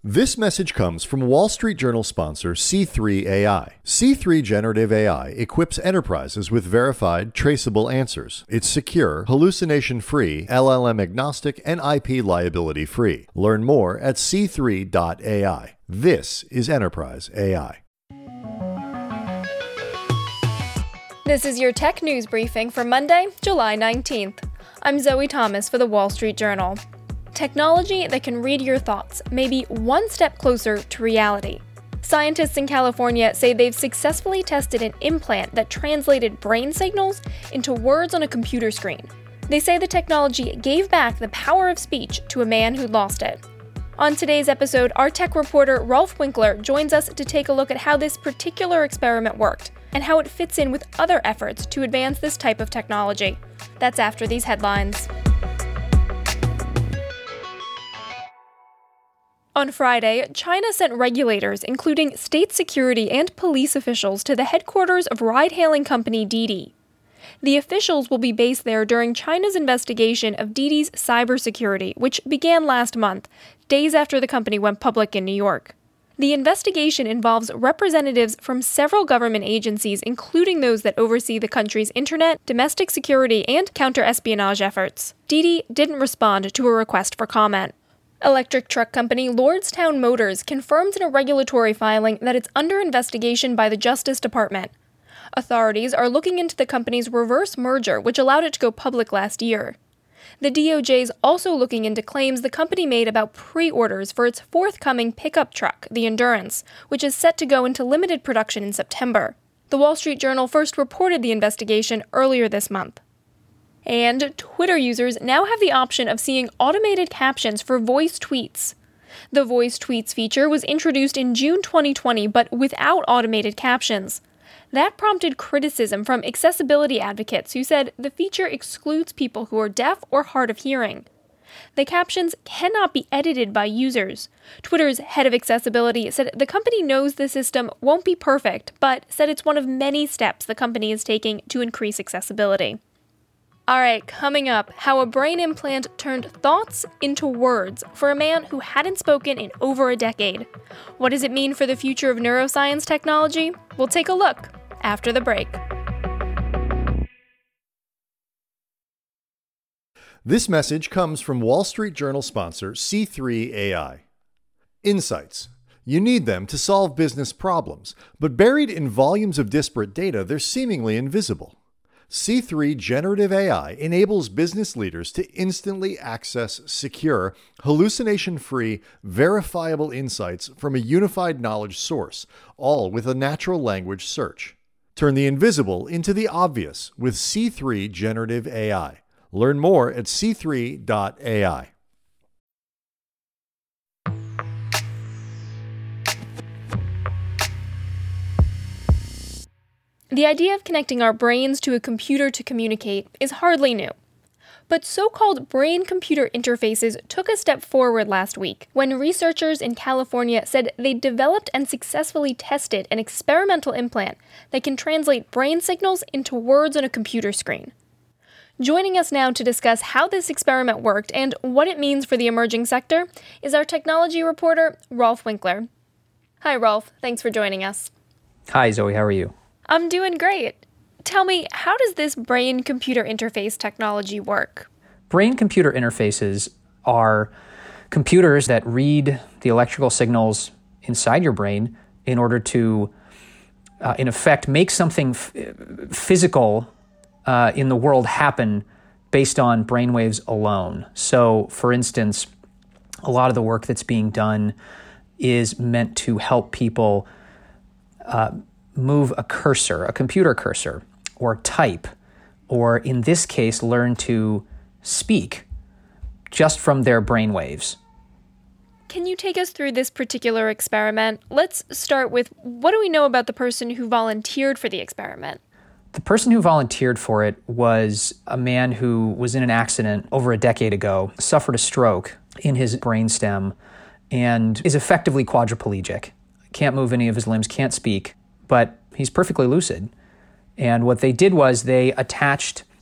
This message comes from Wall Street Journal sponsor C3 AI. C3 Generative AI equips enterprises with verified, traceable answers. It's secure, hallucination-free, LLM-agnostic, and IP liability-free. Learn more at c3.ai. This is Enterprise AI. This is your tech news briefing for Monday, July 19th. I'm Zoe Thomas for the Wall Street Journal. Technology that can read your thoughts may be one step closer to reality. Scientists in California say they've successfully tested an implant that translated brain signals into words on a computer screen. They say the technology gave back the power of speech to a man who'd lost it. On today's episode, our tech reporter Rolf Winkler joins us to take a look at how this particular experiment worked and how it fits in with other efforts to advance this type of technology. That's after these headlines. On Friday, China sent regulators, including state security and police officials, to the headquarters of ride-hailing company Didi. The officials will be based there during China's investigation of Didi's cybersecurity, which began last month, days after the company went public in New York. The investigation involves representatives from several government agencies, including those that oversee the country's internet, domestic security, and counter-espionage efforts. Didi didn't respond to a request for comment. Electric truck company Lordstown Motors confirmed in a regulatory filing that it's under investigation by the Justice Department. Authorities are looking into the company's reverse merger, which allowed it to go public last year. The DOJ is also looking into claims the company made about pre-orders for its forthcoming pickup truck, the Endurance, which is set to go into limited production in September. The Wall Street Journal first reported the investigation earlier this month. And Twitter users now have the option of seeing automated captions for voice tweets. The voice tweets feature was introduced in June 2020, but without automated captions. That prompted criticism from accessibility advocates who said the feature excludes people who are deaf or hard of hearing. The captions cannot be edited by users. Twitter's head of accessibility said the company knows the system won't be perfect, but said it's one of many steps the company is taking to increase accessibility. All right, coming up, how a brain implant turned thoughts into words for a man who hadn't spoken in over a decade. What does it mean for the future of neuroscience technology? We'll take a look after the break. This message comes from Wall Street Journal sponsor C3 AI. Insights. You need them to solve business problems, but buried in volumes of disparate data, they're seemingly invisible. C3 Generative AI enables business leaders to instantly access secure, hallucination-free, verifiable insights from a unified knowledge source, all with a natural language search. Turn the invisible into the obvious with C3 Generative AI. Learn more at c3.ai. The idea of connecting our brains to a computer to communicate is hardly new. But so-called brain-computer interfaces took a step forward last week when researchers in California said they developed and successfully tested an experimental implant that can translate brain signals into words on a computer screen. Joining us now to discuss how this experiment worked and what it means for the emerging sector is our technology reporter, Rolf Winkler. Hi, Rolf. Thanks for joining us. Hi, Zoe. How are you? I'm doing great. Tell me, how does this brain-computer interface technology work? Brain-computer interfaces are computers that read the electrical signals inside your brain in order to, in effect, make something physical in the world happen based on brainwaves alone. So, for instance, a lot of the work that's being done is meant to help people move a cursor, a computer cursor, or type, or in this case, learn to speak just from their brainwaves. Can you take us through this particular experiment? Let's start with, what do we know about the person who volunteered for the experiment? The person who volunteered for it was a man who was in an accident over a decade ago, suffered a stroke in his brainstem, and is effectively quadriplegic. Can't move any of his limbs, can't speak, but he's perfectly lucid. And what they did was they attached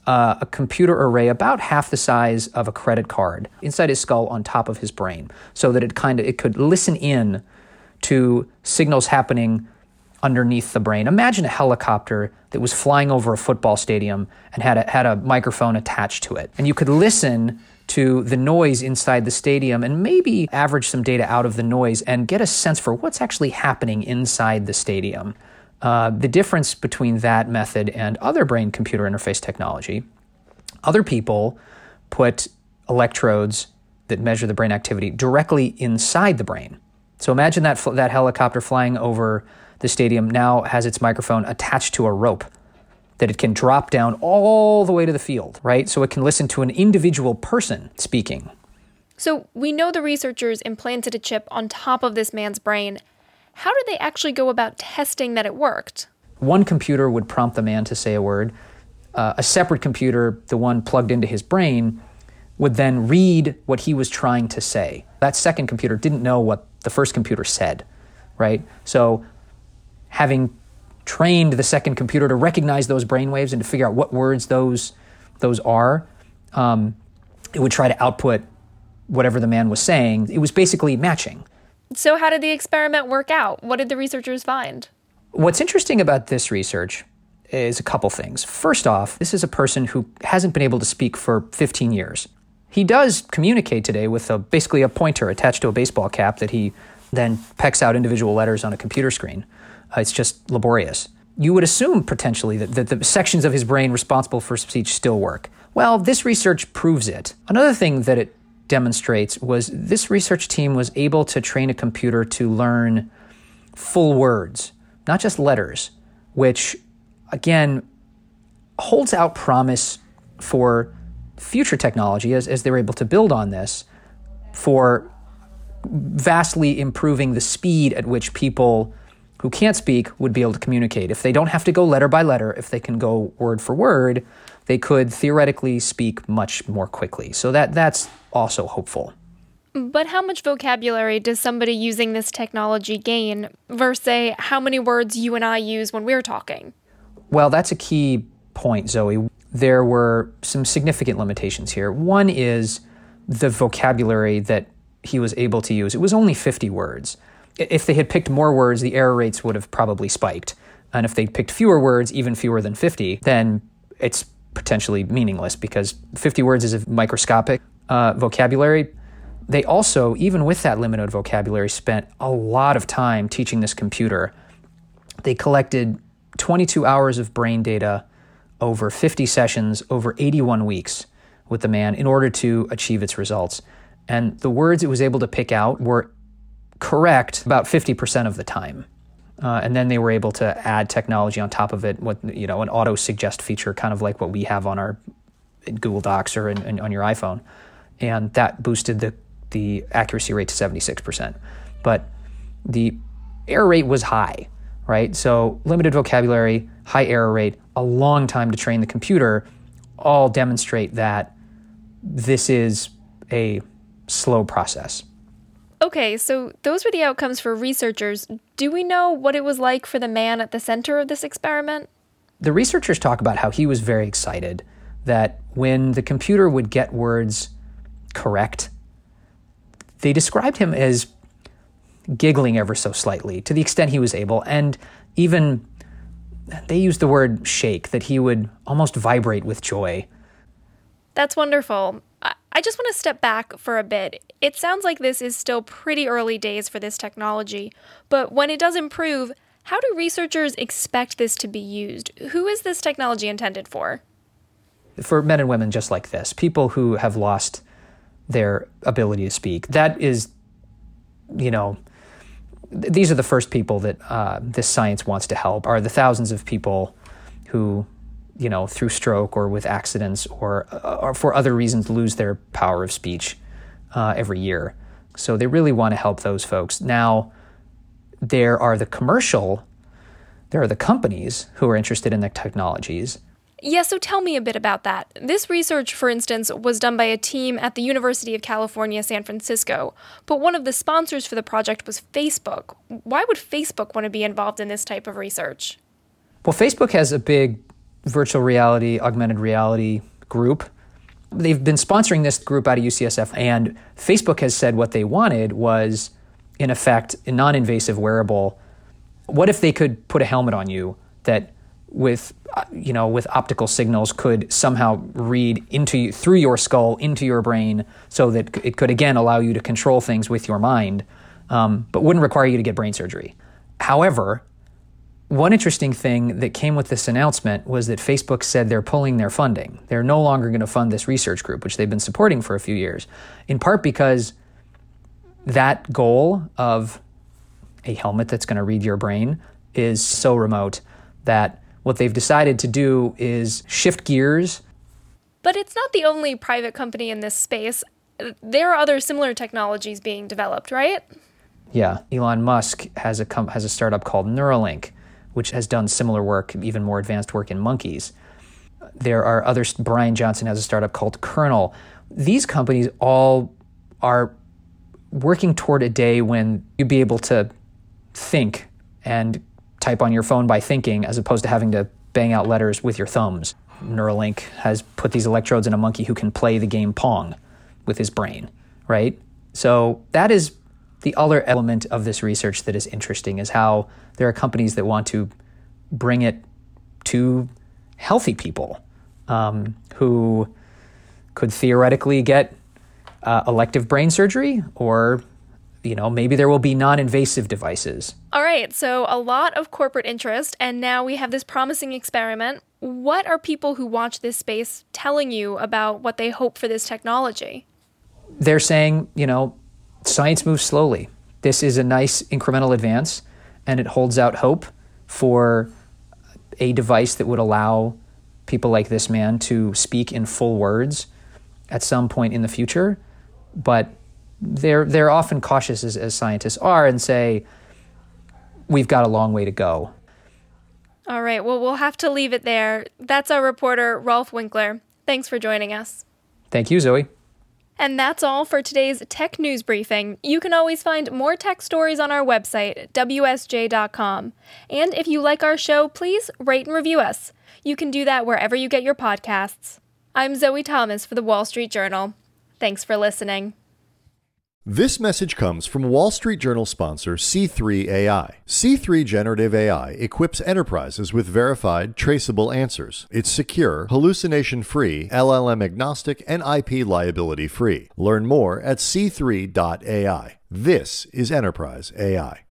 a computer array about half the size of a credit card inside his skull on top of his brain, so that it could listen in to signals happening underneath the brain. Imagine a helicopter that was flying over a football stadium and had a microphone attached to it. And you could listen to the noise inside the stadium and maybe average some data out of the noise and get a sense for what's actually happening inside the stadium. The difference between that method and other brain-computer interface technology, other people put electrodes that measure the brain activity directly inside the brain. So imagine that helicopter flying over the stadium now has its microphone attached to a rope that it can drop down all the way to the field, right? So it can listen to an individual person speaking. So we know the researchers implanted a chip on top of this man's brain. How did they actually go about testing that it worked? One computer would prompt the man to say a word. A separate computer, the one plugged into his brain, would then read what he was trying to say. That second computer didn't know what the first computer said, right? So having trained the second computer to recognize those brainwaves and to figure out what words those are, it would try to output whatever the man was saying. It was basically matching. So how did the experiment work out? What did the researchers find? What's interesting about this research is a couple things. First off, this is a person who hasn't been able to speak for 15 years. He does communicate today with basically a pointer attached to a baseball cap that he then pecks out individual letters on a computer screen. It's just laborious. You would assume potentially that the sections of his brain responsible for speech still work. Well, this research proves it. Another thing that it demonstrates was this research team was able to train a computer to learn full words, not just letters, which, again, holds out promise for future technology as they were able to build on this for vastly improving the speed at which people who can't speak would be able to communicate. If they don't have to go letter by letter, if they can go word for word, they could theoretically speak much more quickly. So that's also hopeful. But how much vocabulary does somebody using this technology gain versus, say, how many words you and I use when we're talking? Well, that's a key point, Zoe. There were some significant limitations here. One is the vocabulary that he was able to use. It was only 50 words. If they had picked more words, the error rates would have probably spiked. And if they picked fewer words, even fewer than 50, then it's potentially meaningless because 50 words is a microscopic vocabulary. They also, even with that limited vocabulary, spent a lot of time teaching this computer. They collected 22 hours of brain data over 50 sessions over 81 weeks with the man in order to achieve its results. And the words it was able to pick out were correct about 50% of the time. And then they were able to add technology on top of it, an auto-suggest feature, kind of like what we have on our Google Docs or on your iPhone. And that boosted the accuracy rate to 76%. But the error rate was high, right? So limited vocabulary, high error rate, a long time to train the computer, all demonstrate that this is a slow process. Okay, so those were the outcomes for researchers. Do we know what it was like for the man at the center of this experiment? The researchers talk about how he was very excited that when the computer would get words correct, they described him as giggling ever so slightly to the extent he was able. And even they used the word shake, that he would almost vibrate with joy. That's wonderful. I just want to step back for a bit. It sounds like this is still pretty early days for this technology, but when it does improve, how do researchers expect this to be used? Who is this technology intended for? For men and women just like this, people who have lost their ability to speak. That is, these are the first people that this science wants to help, are the thousands of people who through stroke or with accidents or for other reasons lose their power of speech every year. So they really want to help those folks. Now, there are the companies who are interested in the technologies. Yeah, so tell me a bit about that. This research, for instance, was done by a team at the University of California, San Francisco, but one of the sponsors for the project was Facebook. Why would Facebook want to be involved in this type of research? Well, Facebook has a big virtual reality, augmented reality group. They've been sponsoring this group out of UCSF, and Facebook has said what they wanted was, in effect, a non-invasive wearable. What if they could put a helmet on you that with optical signals could somehow read through your skull into your brain, so that it could again allow you to control things with your mind, but wouldn't require you to get brain surgery. However, one interesting thing that came with this announcement was that Facebook said they're pulling their funding. They're no longer going to fund this research group, which they've been supporting for a few years, in part because that goal of a helmet that's going to read your brain is so remote that what they've decided to do is shift gears. But it's not the only private company in this space. There are other similar technologies being developed, right? Yeah. Elon Musk has a startup called Neuralink, which has done similar work, even more advanced work in monkeys. There are others. Brian Johnson has a startup called Kernel. These companies all are working toward a day when you'd be able to think and type on your phone by thinking, as opposed to having to bang out letters with your thumbs. Neuralink has put these electrodes in a monkey who can play the game Pong with his brain, right? So that is the other element of this research that is interesting, is how there are companies that want to bring it to healthy people who could theoretically get elective brain surgery, or maybe there will be non-invasive devices. All right, so a lot of corporate interest, and now we have this promising experiment. What are people who watch this space telling you about what they hope for this technology? They're saying, science moves slowly. This is a nice incremental advance, and it holds out hope for a device that would allow people like this man to speak in full words at some point in the future. But they're often cautious, as scientists are, and say, we've got a long way to go. All right, well, we'll have to leave it there. That's our reporter, Rolf Winkler. Thanks for joining us. Thank you, Zoe. And that's all for today's Tech News Briefing. You can always find more tech stories on our website, WSJ.com. And if you like our show, please rate and review us. You can do that wherever you get your podcasts. I'm Zoe Thomas for The Wall Street Journal. Thanks for listening. This message comes from Wall Street Journal sponsor C3 AI. C3 Generative AI equips enterprises with verified, traceable answers. It's secure, hallucination-free, LLM-agnostic, and IP liability-free. Learn more at c3.ai. This is Enterprise AI.